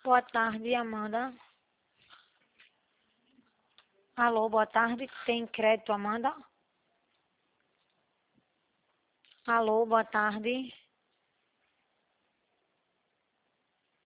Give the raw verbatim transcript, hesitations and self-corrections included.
Boa tarde, Amanda. Alô, boa tarde. Tem crédito, Amanda? Alô, boa tarde.